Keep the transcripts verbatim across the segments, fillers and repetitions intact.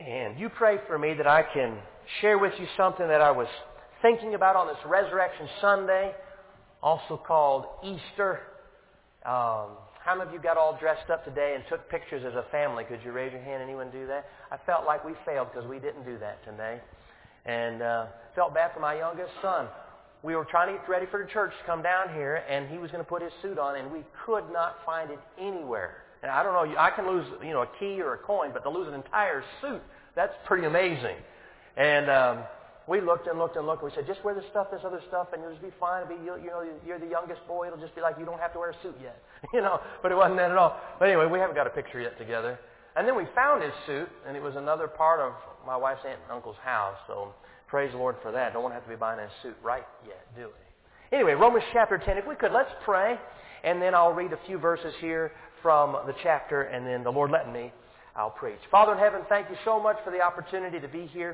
And you pray for me that I can share with you something that I was thinking about on this Resurrection Sunday, also called Easter. Um, how many of you got all dressed up today and took pictures as a family? Could you raise your hand? Anyone do that? I felt like we failed because we didn't do that today. And uh, felt bad for my youngest son. We were trying to get ready for the church to come down here, and he was going to put his suit on, and we could not find it anywhere. And I don't know, I can lose, you know, a key or a coin, but to lose an entire suit, that's pretty amazing. And um, we looked and looked and looked, and we said, just wear this stuff, this other stuff, and you'll just be fine. It'll be, you, you know, you're the youngest boy. It'll just be like you don't have to wear a suit yet. you know, but it wasn't that at all. But anyway, we haven't got a picture yet together. And then we found his suit, and it was another part of my wife's aunt and uncle's house, so praise the Lord for that. Don't want to have to be buying a suit right yet, do we? Anyway, Romans chapter ten. If we could, let's pray, and then I'll read a few verses here from the chapter, and then the Lord letting me, I'll preach. Father in heaven, thank you so much for the opportunity to be here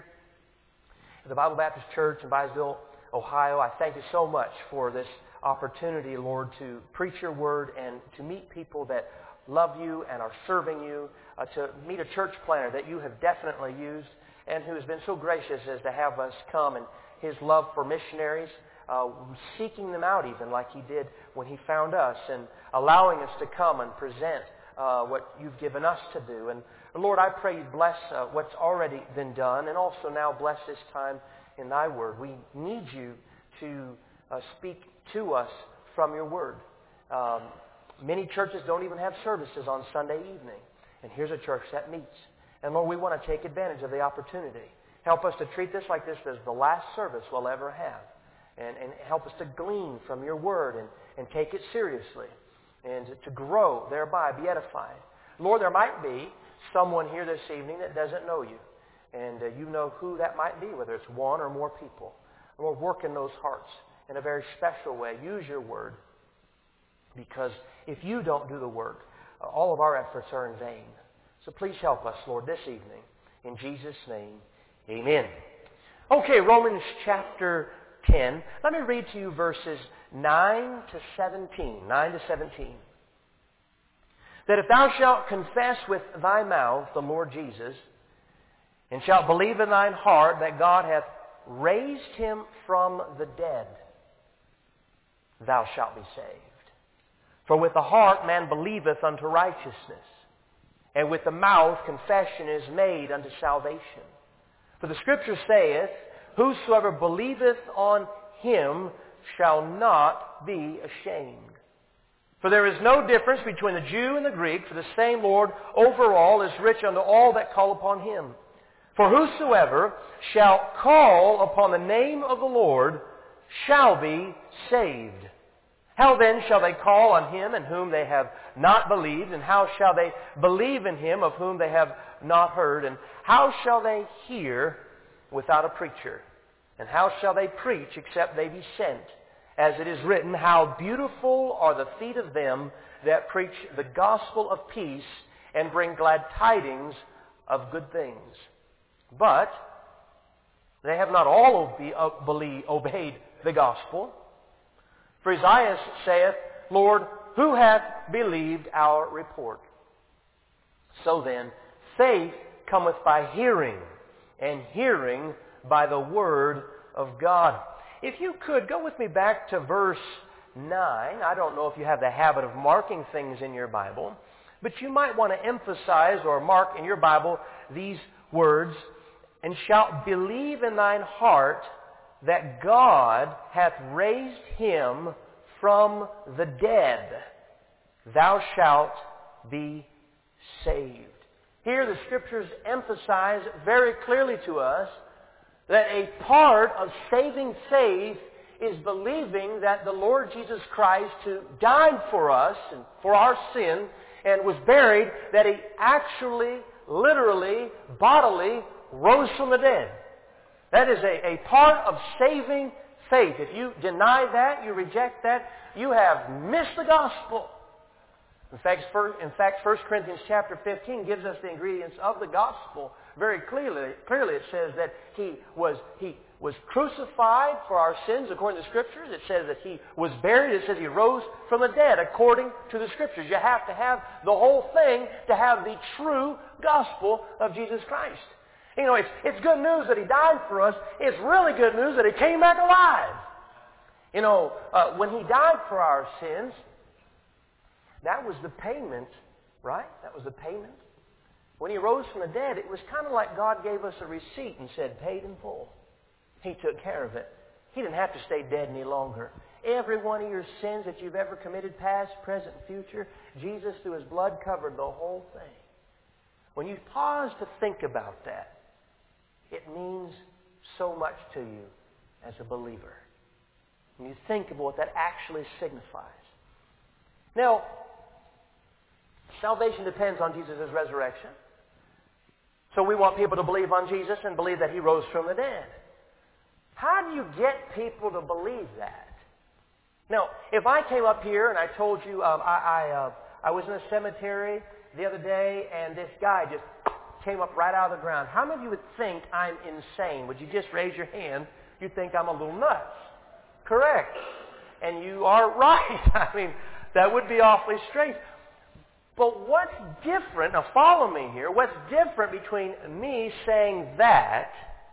at the Bible Baptist Church in Byesville, Ohio. I thank you so much for this opportunity, Lord, to preach your word and to meet people that love you and are serving you, uh, to meet a church planner that you have definitely used and who has been so gracious as to have us come, and his love for missionaries, uh, seeking them out even like he did when he found us, and allowing us to come and present uh, what you've given us to do. And Lord, I pray you bless uh, what's already been done, and also now bless this time in thy word. We need you to uh, speak to us from your word. Um, many churches don't even have services on Sunday evening, and here's a church that meets. And Lord, we want to take advantage of the opportunity. Help us to treat this like this as the last service we'll ever have. And, and help us to glean from your word and, and take it seriously. And to, to grow thereby, be edified. Lord, there might be someone here this evening that doesn't know you. And uh, you know who that might be, whether it's one or more people. Lord, work in those hearts in a very special way. Use your word. Because if you don't do the work, uh, all of our efforts are in vain. So please help us, Lord, this evening. In Jesus' name, amen. Okay, Romans chapter ten. Let me read to you verses nine to seventeen. nine to seventeen. That if thou shalt confess with thy mouth the Lord Jesus, and shalt believe in thine heart that God hath raised him from the dead, thou shalt be saved. For with the heart man believeth unto righteousness, and with the mouth confession is made unto salvation. For the Scripture saith, whosoever believeth on him shall not be ashamed. For there is no difference between the Jew and the Greek, for the same Lord over all is rich unto all that call upon him. For whosoever shall call upon the name of the Lord shall be saved. How then shall they call on him in whom they have not believed? And how shall they believe in him of whom they have not heard? And how shall they hear without a preacher? And how shall they preach except they be sent? As it is written, how beautiful are the feet of them that preach the gospel of peace and bring glad tidings of good things. But they have not all obe- believe, obeyed the gospel. For Isaiah saith, Lord, who hath believed our report? So then, faith cometh by hearing, and hearing by the word of God. If you could, go with me back to verse nine. I don't know if you have the habit of marking things in your Bible, but you might want to emphasize or mark in your Bible these words, and shalt believe in thine heart that God hath raised him from the dead, thou shalt be saved. Here the Scriptures emphasize very clearly to us that a part of saving faith is believing that the Lord Jesus Christ, who died for us and for our sin and was buried, that he actually, literally, bodily rose from the dead. That is a, a part of saving faith. If you deny that, you reject that, you have missed the gospel. In fact, in fact, First Corinthians chapter fifteen gives us the ingredients of the gospel very clearly. Clearly, it says that he was he was crucified for our sins according to the Scriptures. It says that he was buried. It says he rose from the dead according to the Scriptures. You have to have the whole thing to have the true gospel of Jesus Christ. You know, it's, it's good news that He died for us. It's really good news that He came back alive. You know, uh, when He died for our sins, that was the payment, right? That was the payment. When He rose from the dead, it was kind of like God gave us a receipt and said, paid in full. He took care of it. He didn't have to stay dead any longer. Every one of your sins that you've ever committed, past, present, and future, Jesus, through His blood, covered the whole thing. When you pause to think about that, it means so much to you as a believer. When you think about what that actually signifies. Now, salvation depends on Jesus' resurrection. So we want people to believe on Jesus and believe that He rose from the dead. How do you get people to believe that? Now, if I came up here and I told you um, I, I, uh, I was in a cemetery the other day and this guy just came up right out of the ground, how many of you would think I'm insane? Would you just raise your hand? You'd think I'm a little nuts. Correct. And you are right. I mean, that would be awfully strange. But what's different, now follow me here, what's different between me saying that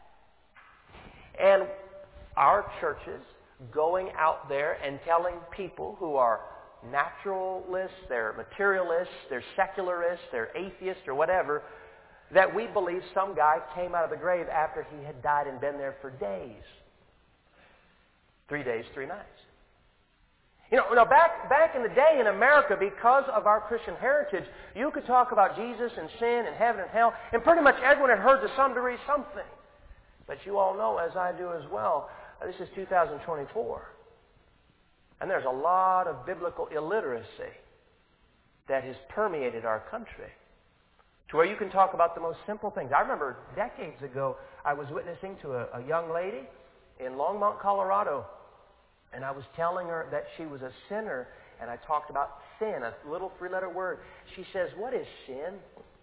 and our churches going out there and telling people who are naturalists, they're materialists, they're secularists, they're atheists or whatever, that we believe some guy came out of the grave after he had died and been there for days. Three days, three nights. You know, now back, back in the day in America, because of our Christian heritage, you could talk about Jesus and sin and heaven and hell, and pretty much everyone had heard to some degree something. But you all know, as I do as well, this is two thousand twenty-four. And there's a lot of biblical illiteracy that has permeated our country to where you can talk about the most simple things. I remember decades ago, I was witnessing to a, a young lady in Longmont, Colorado, and I was telling her that she was a sinner, and I talked about sin, a little three-letter word. She says, "What is sin?"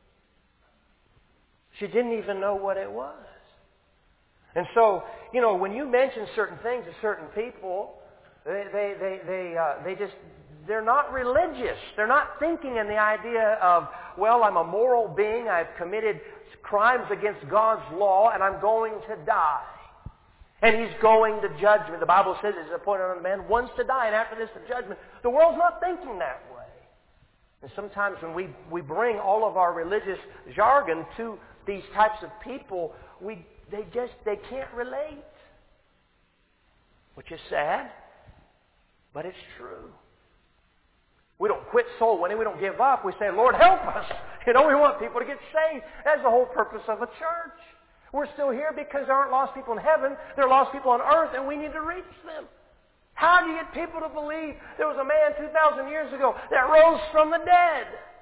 She didn't even know what it was. And so, you know, when you mention certain things to certain people, they, they, they, they, uh, they just, they're not religious. They're not thinking in the idea of, well, I'm a moral being, I've committed crimes against God's law, and I'm going to die. And He's going to judgment. The Bible says it's appointed on a man once to die, and after this the judgment. The world's not thinking that way. And sometimes when we, we bring all of our religious jargon to these types of people, we they just they can't relate. Which is sad, but it's true. We don't quit soul winning. We don't give up. We say, "Lord, help us." You know, we want people to get saved. That's the whole purpose of a church. We're still here because there aren't lost people in heaven. There are lost people on earth, and we need to reach them. How do you get people to believe there was a man two thousand years ago that rose from the dead?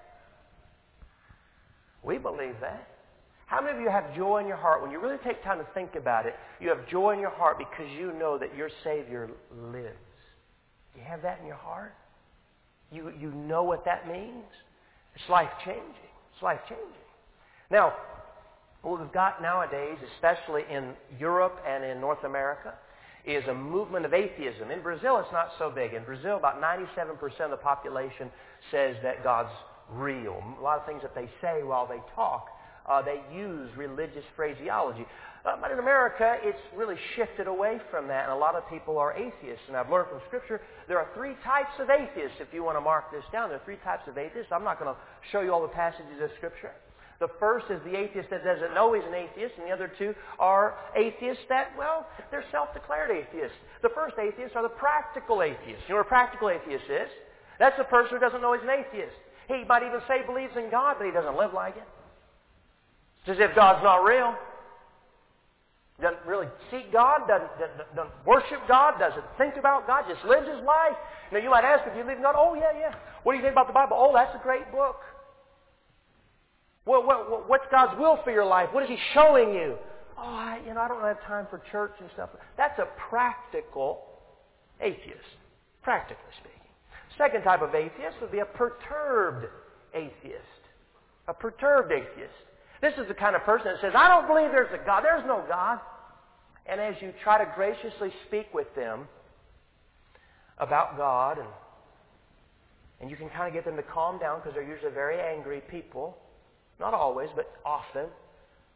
We believe that. How many of you have joy in your heart? When you really take time to think about it, you have joy in your heart because you know that your Savior lives. Do you have that in your heart? You, you know what that means? It's life-changing. It's life-changing. Now, what we've got nowadays, especially in Europe and in North America, is a movement of atheism. In Brazil, it's not so big. In Brazil, about ninety-seven percent of the population says that God's real. A lot of things that they say while they talk, uh, they use religious phraseology. Uh, but in America, it's really shifted away from that, and a lot of people are atheists. And I've learned from Scripture there are three types of atheists, if you want to mark this down. There are three types of atheists. I'm not going to show you all the passages of Scripture. The first is the atheist that doesn't know he's an atheist, and the other two are atheists that, well, they're self-declared atheists. The first atheists are the practical atheists. You know what a practical atheist is? That's the person who doesn't know he's an atheist. He might even say he believes in God, but he doesn't live like it. It's as if God's not real. Doesn't really seek God, doesn't, doesn't, doesn't worship God, doesn't think about God, just lives his life. Now you might ask, if you believe in God, oh yeah, yeah. What do you think about the Bible? Oh, that's a great book. Well, what, what's God's will for your life? What is He showing you? Oh, I, you know, I don't have time for church and stuff. That's a practical atheist, practically speaking. Second type of atheist would be a perturbed atheist. A perturbed atheist. This is the kind of person that says, I don't believe there's a God. There's no God. And as you try to graciously speak with them about God, and, and you can kind of get them to calm down because they're usually very angry people. Not always, but often.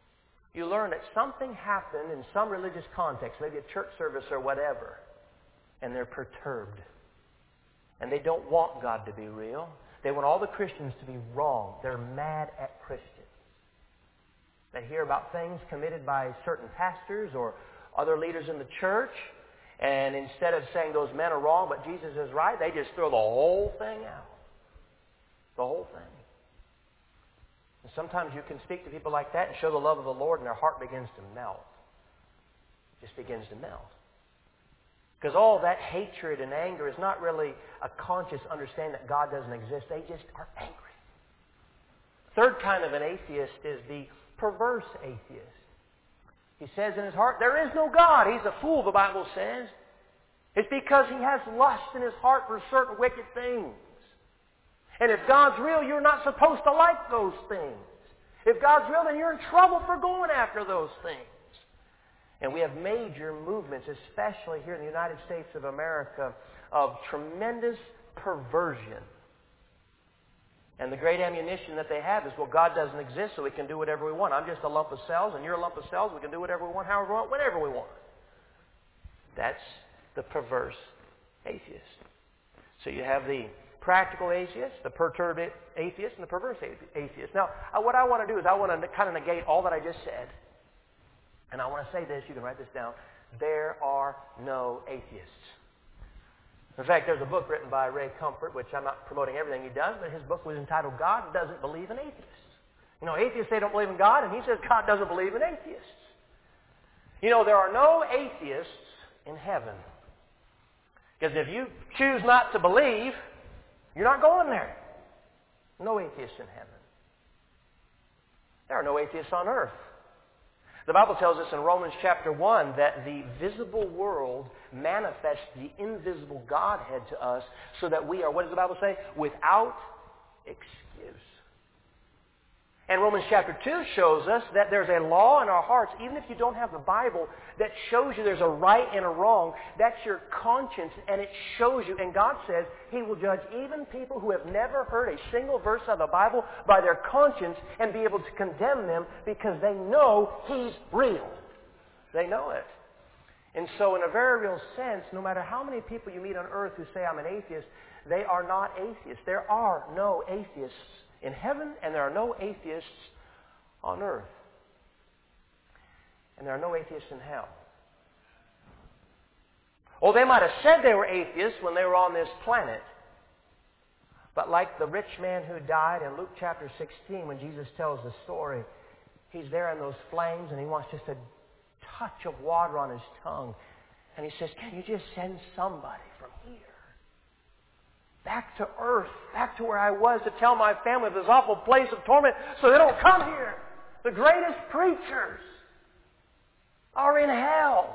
you learn that something happened in some religious context, maybe a church service or whatever, and they're perturbed. And they don't want God to be real. They want all the Christians to be wrong. They're mad at Christians. They hear about things committed by certain pastors or other leaders in the church, and instead of saying those men are wrong but Jesus is right, they just throw the whole thing out. The whole thing. And sometimes you can speak to people like that and show the love of the Lord, and their heart begins to melt. It just begins to melt. Because all that hatred and anger is not really a conscious understanding that God doesn't exist. They just are angry. Third kind of an atheist is the perverse atheist. He says in his heart, there is no God. He's a fool, the Bible says. It's because he has lust in his heart for certain wicked things. And if God's real, you're not supposed to like those things. If God's real, then you're in trouble for going after those things. And we have major movements, especially here in the United States of America, of tremendous perversion. And the great ammunition that they have is, well, God doesn't exist, so we can do whatever we want. I'm just a lump of cells, and you're a lump of cells. We can do whatever we want, however we want, whenever we want. That's the perverse atheist. So you have the practical atheist, the perturbed atheist, and the perverse atheist. Now, what I want to do is I want to kind of negate all that I just said. And I want to say this, you can write this down. There are no atheists. In fact, there's a book written by Ray Comfort, which I'm not promoting everything he does, but his book was entitled God Doesn't Believe in Atheists. You know, atheists say don't believe in God, and he says God doesn't believe in atheists. You know, there are no atheists in heaven. Because if you choose not to believe, you're not going there. No atheists in heaven. There are no atheists on earth. The Bible tells us in Romans chapter one that the visible world manifests the invisible Godhead to us so that we are, what does the Bible say? Without excuse. And Romans chapter two shows us that there's a law in our hearts, even if you don't have the Bible, that shows you there's a right and a wrong. That's your conscience, and it shows you. And God says He will judge even people who have never heard a single verse of the Bible by their conscience and be able to condemn them because they know He's real. They know it. And so in a very real sense, no matter how many people you meet on earth who say I'm an atheist, they are not atheists. There are no atheists in heaven, and there are no atheists on earth. And there are no atheists in hell. Oh, they might have said they were atheists when they were on this planet. But like the rich man who died in Luke chapter sixteen, when Jesus tells the story, he's there in those flames and he wants just a touch of water on his tongue. And he says, can you just send somebody from here back to earth, back to where I was, to tell my family of this awful place of torment so they don't come here? The greatest preachers are in hell.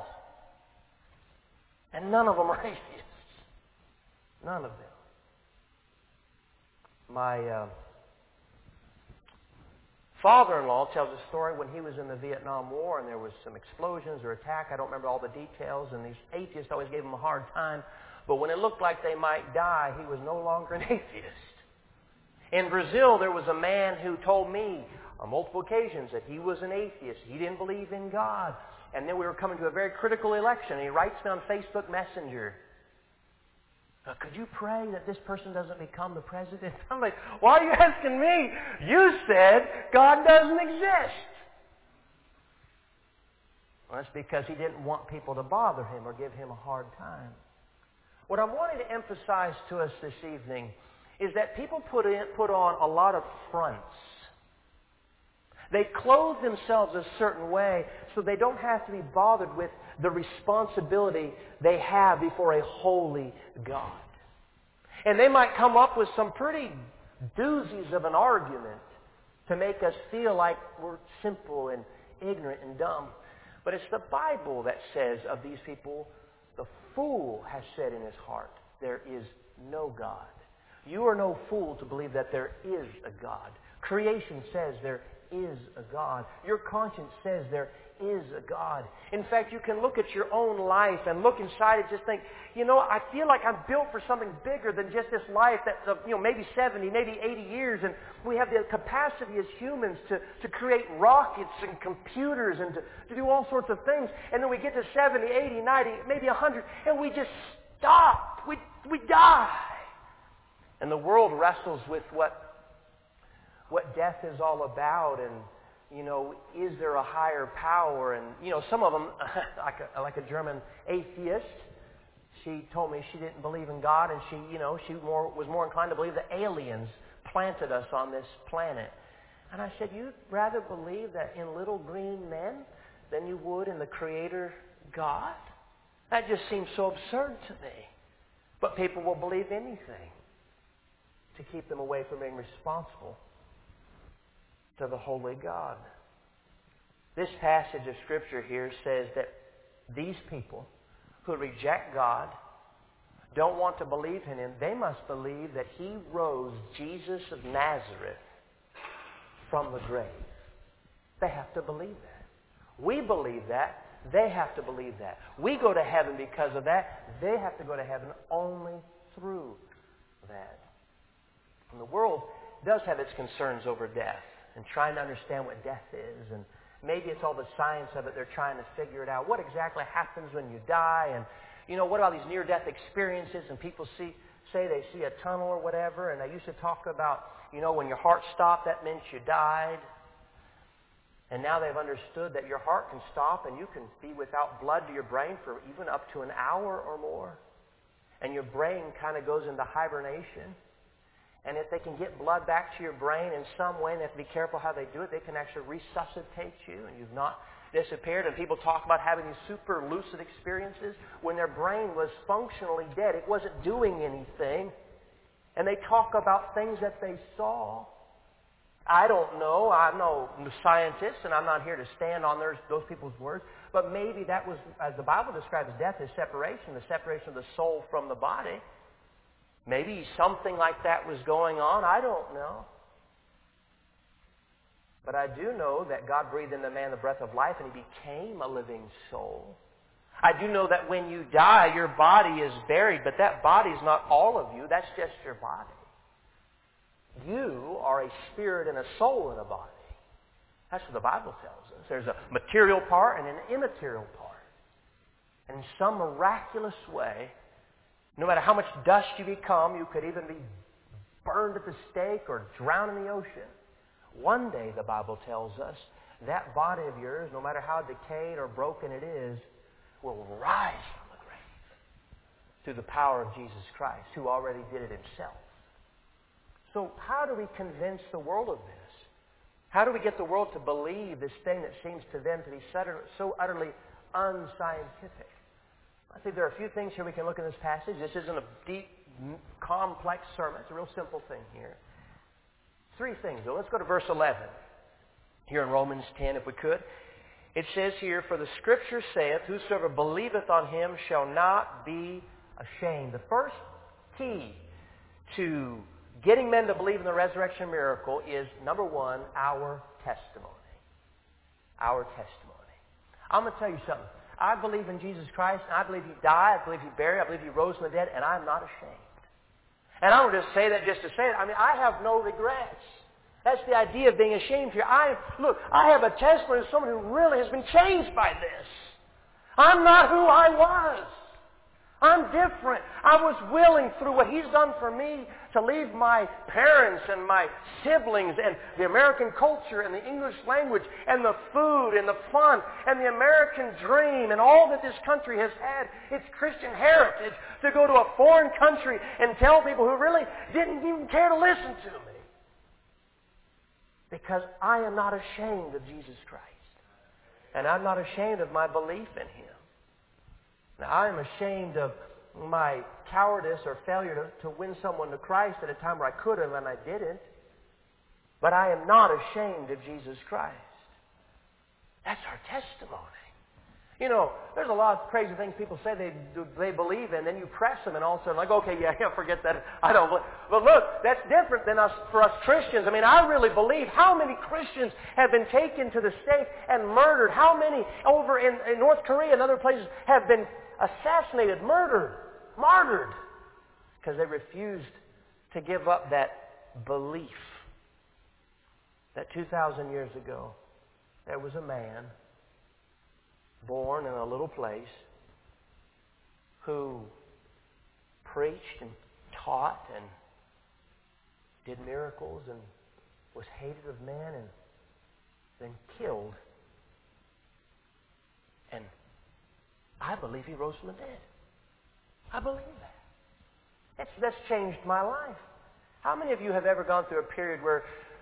And none of them are atheists. None of them. My uh, father-in-law tells a story when he was in the Vietnam War and there was some explosions or attack. I don't remember all the details, and these atheists always gave him a hard time. But when it looked like they might die, he was no longer an atheist. In Brazil, there was a man who told me on multiple occasions that he was an atheist. He didn't believe in God. And then we were coming to a very critical election. And he writes me on Facebook Messenger, uh, could you pray that this person doesn't become the president? I'm like, why are you asking me? You said God doesn't exist. Well, that's because he didn't want people to bother him or give him a hard time. What I'm wanting to emphasize to us this evening is that people put in, put on a lot of fronts. They clothe themselves a certain way so they don't have to be bothered with the responsibility they have before a holy God. And they might come up with some pretty doozies of an argument to make us feel like we're simple and ignorant and dumb. But it's the Bible that says of these people, the fool has said in his heart, there is no God. You are no fool to believe that there is a God. Creation says there is a God. Your conscience says there is a God. In fact, you can look at your own life and look inside and just think, you know, I feel like I'm built for something bigger than just this life that's of, you know, maybe seventy, maybe eighty years. And we have the capacity as humans to, to create rockets and computers and to, to do all sorts of things. And then we get to seventy, eighty, ninety, maybe one hundred, and we just stop. We, we die. And the world wrestles with what what death is all about, and, you know, is there a higher power? And, you know, some of them, like a, like a German atheist, she told me she didn't believe in God, and she, you know, she more, was more inclined to believe that aliens planted us on this planet. And I said, you'd rather believe that in little green men than you would in the Creator God? That just seems so absurd to me. But people will believe anything to keep them away from being responsible to the holy God. This passage of Scripture here says that these people who reject God, don't want to believe in Him, they must believe that He rose Jesus of Nazareth from the grave. They have to believe that. We believe that. They have to believe that. We go to heaven because of that. They have to go to heaven only through that. And the world does have its concerns over death and trying to understand what death is. And maybe it's all the science of it. They're trying to figure it out. What exactly happens when you die? And, you know, what about these near-death experiences? And people see, say they see a tunnel or whatever. And they used to talk about, you know, when your heart stopped, that meant you died. And now they've understood that your heart can stop and you can be without blood to your brain for even up to an hour or more. And your brain kind of goes into hibernation. And if they can get blood back to your brain in some way, and they have to be careful how they do it, they can actually resuscitate you, and you've not disappeared. And people talk about having these super lucid experiences when their brain was functionally dead. It wasn't doing anything. And they talk about things that they saw. I don't know. I'm no scientist, and I'm not here to stand on those, those people's words. But maybe that was, as the Bible describes death, as separation, the separation of the soul from the body. Maybe something like that was going on. I don't know. But I do know that God breathed into man the breath of life, and he became a living soul. I do know that when you die, your body is buried, but that body is not all of you. That's just your body. You are a spirit and a soul in a body. That's what the Bible tells us. There's a material part and an immaterial part. And in some miraculous way, no matter how much dust you become, you could even be burned at the stake or drowned in the ocean. One day, the Bible tells us, that body of yours, no matter how decayed or broken it is, will rise from the grave through the power of Jesus Christ, who already did it himself. So how do we convince the world of this? How do we get the world to believe this thing that seems to them to be so utterly unscientific? I think there are a few things here we can look in this passage. This isn't a deep, complex sermon. It's a real simple thing here. Three things, though. Let's go to verse eleven. Here in Romans ten, if we could. It says here, "For the Scripture saith, Whosoever believeth on him shall not be ashamed." The first key to getting men to believe in the resurrection miracle is, number one, our testimony. Our testimony. I'm going to tell you something. I believe in Jesus Christ, and I believe He died, I believe He buried, I believe He rose from the dead, and I'm not ashamed. And I don't just say that just to say it. I mean, I have no regrets. That's the idea of being ashamed here. I Look, I have a testimony of someone who really has been changed by this. I'm not who I was. I'm different. I was willing, through what He's done for me, to leave my parents and my siblings and the American culture and the English language and the food and the fun and the American dream and all that this country has had, its Christian heritage, to go to a foreign country and tell people who really didn't even care to listen to me. Because I am not ashamed of Jesus Christ. And I'm not ashamed of my belief in Him. Now, I am ashamed of my cowardice or failure to, to win someone to Christ at a time where I could have and I didn't. But I am not ashamed of Jesus Christ. That's our testimony. You know, there's a lot of crazy things people say they they believe in, then you press them and all of a sudden like, okay, yeah, yeah, forget that. I don't believe. But look, that's different than us for us Christians. I mean, I really believe how many Christians have been taken to the stake and murdered. How many over in, in North Korea and other places have been assassinated, murdered, martyred, because they refused to give up that belief that two thousand years ago there was a man born in a little place who preached and taught and did miracles and was hated of men and then killed. And I believe he rose from the dead. I believe that. That's, that's changed my life. How many of you have ever gone through a period where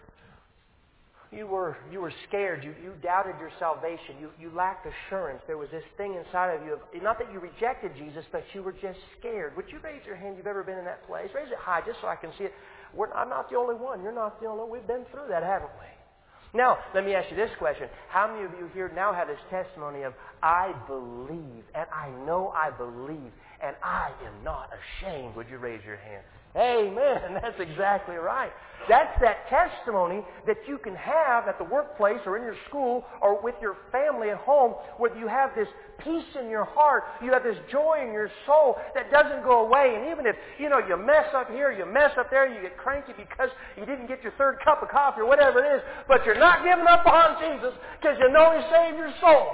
You were you were scared. You you doubted your salvation. You you lacked assurance. There was this thing inside of you. Of, not that you rejected Jesus, but you were just scared. Would you raise your hand? You've ever been in that place? Raise it high, just so I can see it. We're, I'm not the only one. You're not the only one. We've been through that, haven't we? Now, let me ask you this question: how many of you here now have this testimony of I believe, and I know I believe, and I am not ashamed? Would you raise your hand? Amen. That's exactly right. That's that testimony that you can have at the workplace or in your school or with your family at home, where you have this peace in your heart, you have this joy in your soul that doesn't go away. And even if, you know, you mess up here, you mess up there, you get cranky because you didn't get your third cup of coffee or whatever it is, but you're not giving up on Jesus because you know He saved your soul.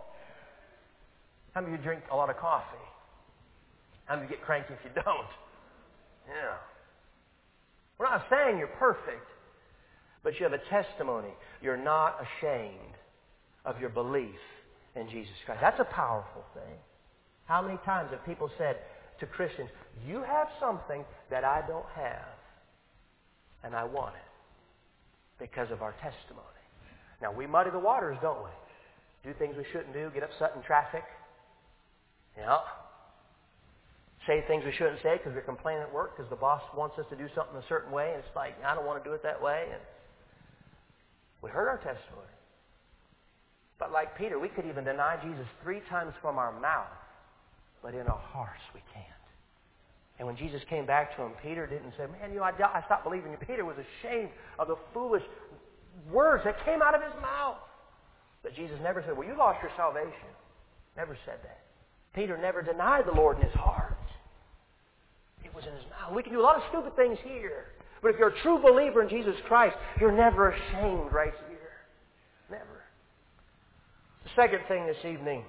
How many of you drink a lot of coffee? How many of you get cranky if you don't? Yeah. We're not saying you're perfect, but you have a testimony. You're not ashamed of your belief in Jesus Christ. That's a powerful thing. How many times have people said to Christians, you have something that I don't have, and I want it because of our testimony. Now, we muddy the waters, don't we? Do things we shouldn't do, get upset in traffic. Yeah. Say things we shouldn't say because we're complaining at work because the boss wants us to do something a certain way, and it's like, I don't want to do it that way. And we heard our testimony. But like Peter, we could even deny Jesus three times from our mouth, but in our hearts we can't. And when Jesus came back to him, Peter didn't say, man, you know, I, I stopped believing you. Peter was ashamed of the foolish words that came out of his mouth. But Jesus never said, well, you lost your salvation. Never said that. Peter never denied the Lord in his heart. It was in his mouth. We can do a lot of stupid things here. But if you're a true believer in Jesus Christ, you're never ashamed right here. Never. The second thing this evening.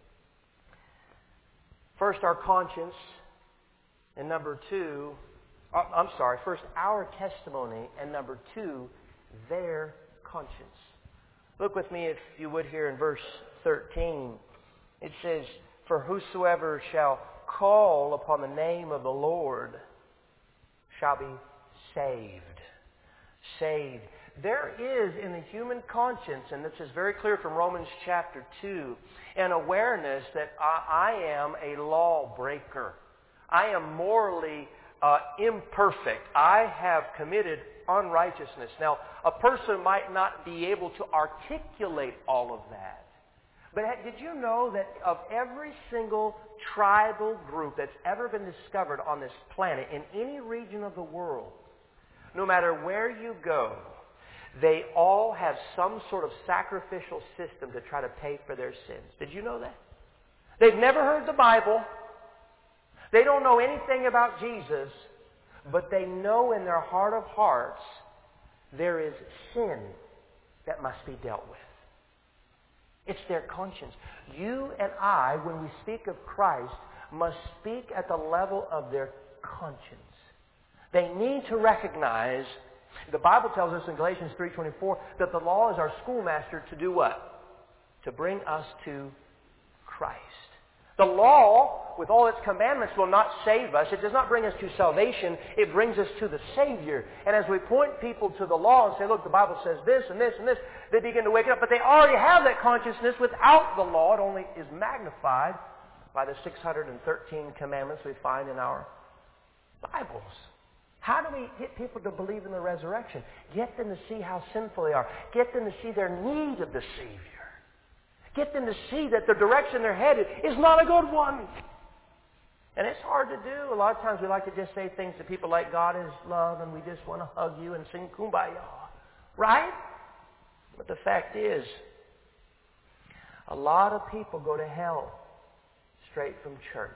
First, our conscience. And number two, I'm sorry, first, our testimony. And number two, their conscience. Look with me, if you would, here in verse thirteen. It says, for whosoever shall call upon the name of the Lord shall be saved. Saved. There is in the human conscience, and this is very clear from Romans chapter two, an awareness that I, I am a lawbreaker. I am morally uh, imperfect. I have committed unrighteousness. Now, a person might not be able to articulate all of that. But did you know that of every single tribal group that's ever been discovered on this planet, in any region of the world, no matter where you go, they all have some sort of sacrificial system to try to pay for their sins. Did you know that? They've never heard the Bible. They don't know anything about Jesus, but they know in their heart of hearts there is sin that must be dealt with. It's their conscience. You and I, when we speak of Christ, must speak at the level of their conscience. They need to recognize, the Bible tells us in Galatians three twenty-four, that the law is our schoolmaster to do what? To bring us to Christ. The law, with all its commandments, will not save us. It does not bring us to salvation. It brings us to the Savior. And as we point people to the law and say, look, the Bible says this and this and this, they begin to wake up. But they already have that consciousness without the law. It only is magnified by the six hundred thirteen commandments we find in our Bibles. How do we get people to believe in the resurrection? Get them to see how sinful they are. Get them to see their need of the Savior. Get them to see that the direction they're headed is not a good one. And it's hard to do. A lot of times we like to just say things to people like God is love and we just want to hug you and sing kumbaya. Right? But the fact is, a lot of people go to hell straight from church.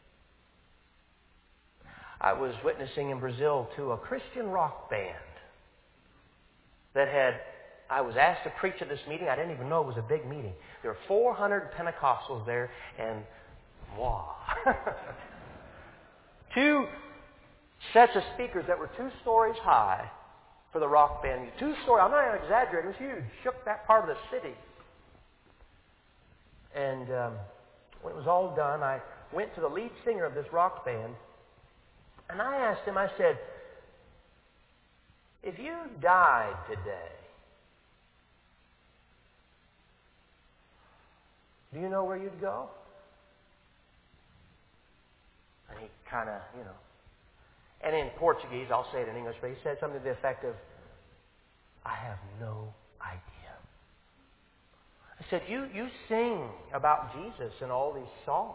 I was witnessing in Brazil to a Christian rock band that had, I was asked to preach at this meeting. I didn't even know it was a big meeting. There were four hundred Pentecostals there, and wow. Two sets of speakers that were two stories high for the rock band. Two stories, I'm not even exaggerating, it was huge. Shook that part of the city. And um, when it was all done, I went to the lead singer of this rock band, and I asked him, I said, if you died today, do you know where you'd go? And he kind of, you know, and in Portuguese, I'll say it in English, but he said something to the effect of, I have no idea. I said, you, you sing about Jesus in all these songs.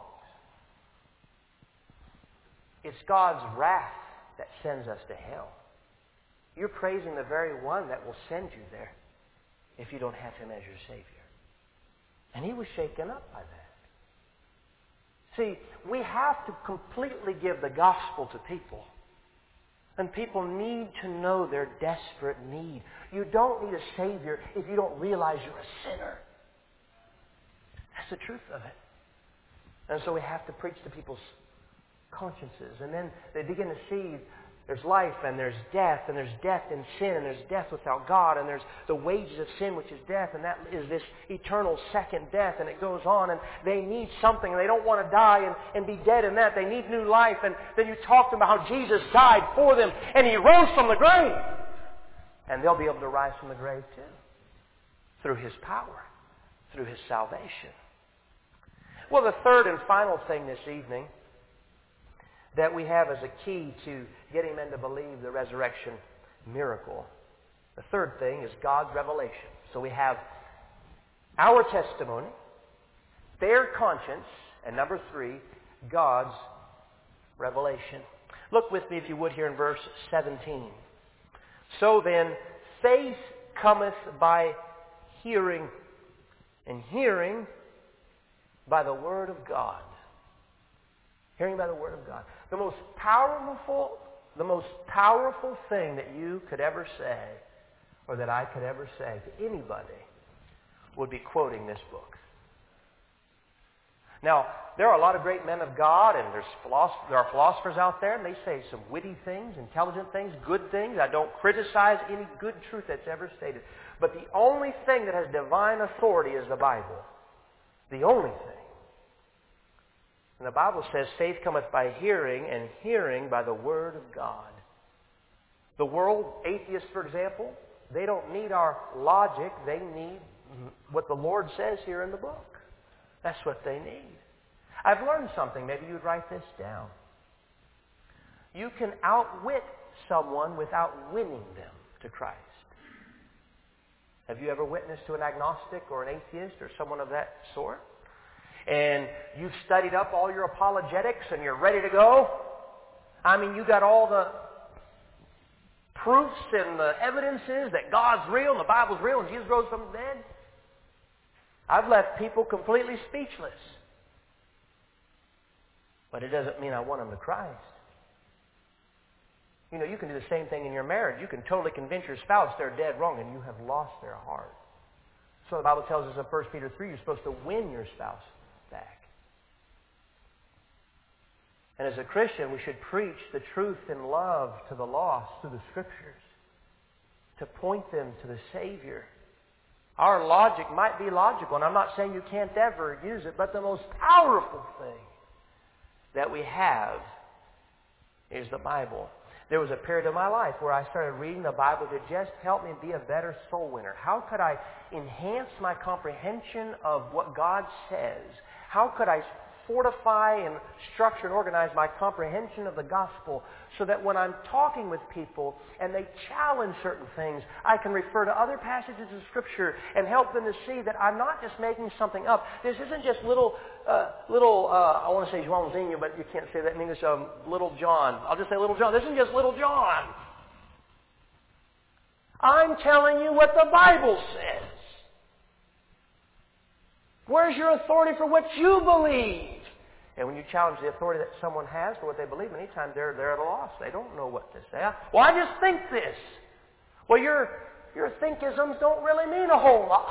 It's God's wrath that sends us to hell. You're praising the very one that will send you there if you don't have Him as your Savior. And he was shaken up by that. See, we have to completely give the gospel to people. And people need to know their desperate need. You don't need a Savior if you don't realize you're a sinner. That's the truth of it. And so we have to preach to people's consciences. And then they begin to see there's life and there's death, and there's death in sin, and there's death without God, and there's the wages of sin, which is death, and that is this eternal second death, and it goes on, and they need something, and they don't want to die and, and be dead in that. They need new life, and then you talk to them about how Jesus died for them, and He rose from the grave. And they'll be able to rise from the grave too, through His power, through His salvation. Well, the third and final thing this evening that we have as a key to getting men to believe the resurrection miracle, the third thing is God's revelation. So we have our testimony, their conscience, and number three, God's revelation. Look with me, if you would, here in verse seventeen. So then, faith cometh by hearing, and hearing by the word of God. Hearing by the word of God. The most powerful, the most powerful thing that you could ever say, or that I could ever say to anybody, would be quoting this book. Now, there are a lot of great men of God, and there's philosoph- there are philosophers out there, and they say some witty things, intelligent things, good things. I don't criticize any good truth that's ever stated. But the only thing that has divine authority is the Bible. The only thing. And the Bible says, faith cometh by hearing, and hearing by the Word of God. The world, atheists, for example, they don't need our logic. They need what the Lord says here in the book. That's what they need. I've learned something. Maybe you'd write this down. You can outwit someone without winning them to Christ. Have you ever witnessed to an agnostic or an atheist or someone of that sort? And you've studied up all your apologetics and you're ready to go? I mean, you got all the proofs and the evidences that God's real and the Bible's real and Jesus rose from the dead? I've left people completely speechless. But it doesn't mean I want them to Christ. You know, you can do the same thing in your marriage. You can totally convince your spouse they're dead wrong and you have lost their heart. So the Bible tells us in First Peter three, you're supposed to win your spouse back. And as a Christian, we should preach the truth in love to the lost through the Scriptures, to point them to the Savior. Our logic might be logical, and I'm not saying you can't ever use it, but the most powerful thing that we have is the Bible. There was a period of my life where I started reading the Bible to just help me be a better soul winner. How could I enhance my comprehension of what God says? How could I fortify and structure and organize my comprehension of the gospel so that when I'm talking with people and they challenge certain things, I can refer to other passages of Scripture and help them to see that I'm not just making something up. This isn't just little, uh, little. Uh, I want to say Joãozinho, but you can't say that in English. Um, little John. I'll just say Little John. This isn't just Little John. I'm telling you what the Bible says. Where's your authority for what you believe? And when you challenge the authority that someone has for what they believe, many times they're, they're at a loss. They don't know what to say. Well, I just think this. Well, your, your thinkisms don't really mean a whole lot.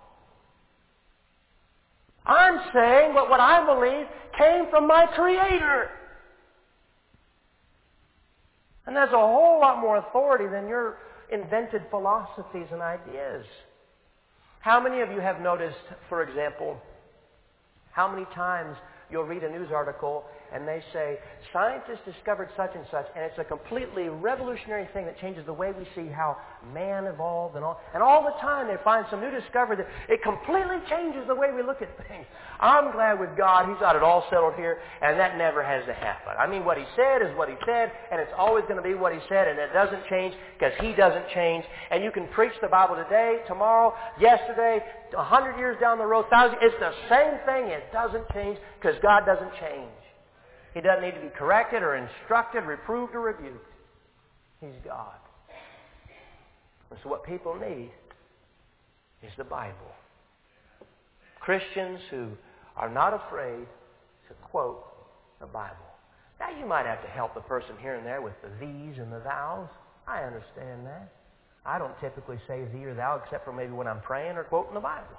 I'm saying what, what I believe came from my Creator. And there's a whole lot more authority than your invented philosophies and ideas. How many of you have noticed, for example, how many times you'll read a news article and they say, scientists discovered such and such, and it's a completely revolutionary thing that changes the way we see how man evolved and all. And all the time they find some new discovery that it completely changes the way we look at things. I'm glad with God He's got it all settled here, and that never has to happen. I mean, what He said is what He said, and it's always going to be what He said, and it doesn't change because He doesn't change. And you can preach the Bible today, tomorrow, yesterday, a hundred years down the road, thousand. It's the same thing. It doesn't change because God doesn't change. He doesn't need to be corrected or instructed, reproved or rebuked. He's God. And so what people need is the Bible. Christians who are not afraid to quote the Bible. Now you might have to help the person here and there with the these and the thous. I understand that. I don't typically say thee or thou except for maybe when I'm praying or quoting the Bible.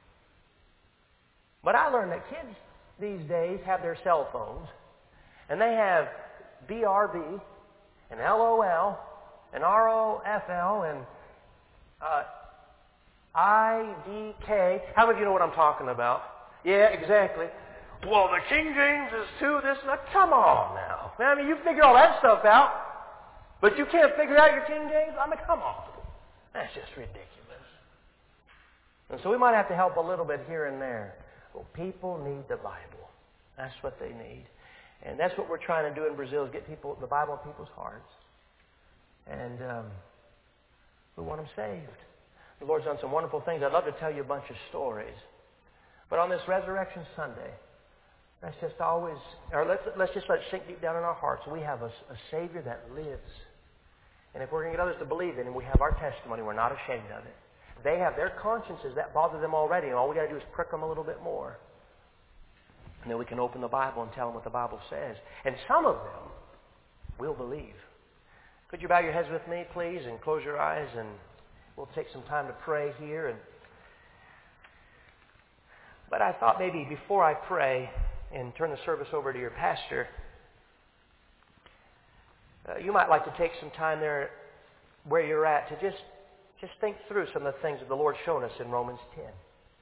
But I learned that kids these days have their cell phones, and they have B R B and L O L and R O F L and uh, I D K. How many of you know what I'm talking about? Yeah, exactly. Well, the King James is two, this and that. Come on now. I mean, you figure all that stuff out, but you can't figure out your King James? I mean, come on. That's just ridiculous. And so we might have to help a little bit here and there. Well, people need the Bible. That's what they need. And that's what we're trying to do in Brazil, is get people the Bible in people's hearts. And um, we want them saved. The Lord's done some wonderful things. I'd love to tell you a bunch of stories. But on this Resurrection Sunday, let's just always, or let's, let's just let it sink deep down in our hearts. We have a, a Savior that lives. And if we're going to get others to believe in Him, we have our testimony. We're not ashamed of it. They have their consciences that bother them already, and all we got to do is prick them a little bit more. And then we can open the Bible and tell them what the Bible says. And some of them will believe. Could you bow your heads with me, please, and close your eyes, and we'll take some time to pray here. And But I thought maybe before I pray and turn the service over to your pastor, uh, you might like to take some time there where you're at to just, just think through some of the things that the Lord's shown us in Romans ten.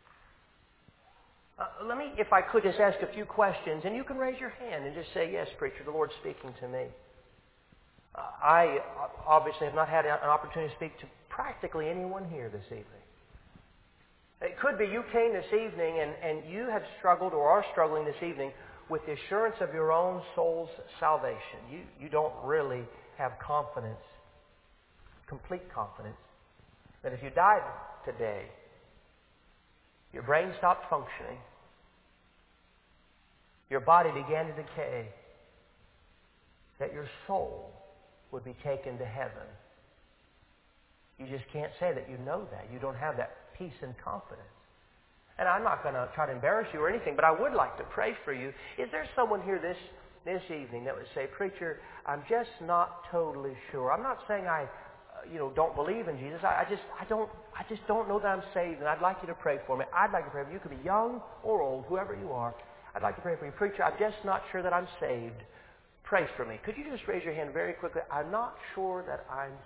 Uh, let me, if I could, just ask a few questions, and you can raise your hand and just say, yes, preacher, the Lord's speaking to me. Uh, I obviously have not had an opportunity to speak to practically anyone here this evening. It could be you came this evening and, and you have struggled or are struggling this evening with the assurance of your own soul's salvation. You, you don't really have confidence, complete confidence, that if you died today, your brain stopped functioning, your body began to decay, that your soul would be taken to heaven. You just can't say that you know that. You don't have that peace and confidence. And I'm not going to try to embarrass you or anything, but I would like to pray for you. Is there someone here this, this evening that would say, preacher, I'm just not totally sure. I'm not saying I you know, don't believe in Jesus. I, I just I don't I just don't know that I'm saved, and I'd like you to pray for me. I'd like to pray for you. You could be young or old, whoever you are. I'd like to pray for you. Preacher, I'm just not sure that I'm saved. Pray for me. Could you just raise your hand very quickly? I'm not sure that I'm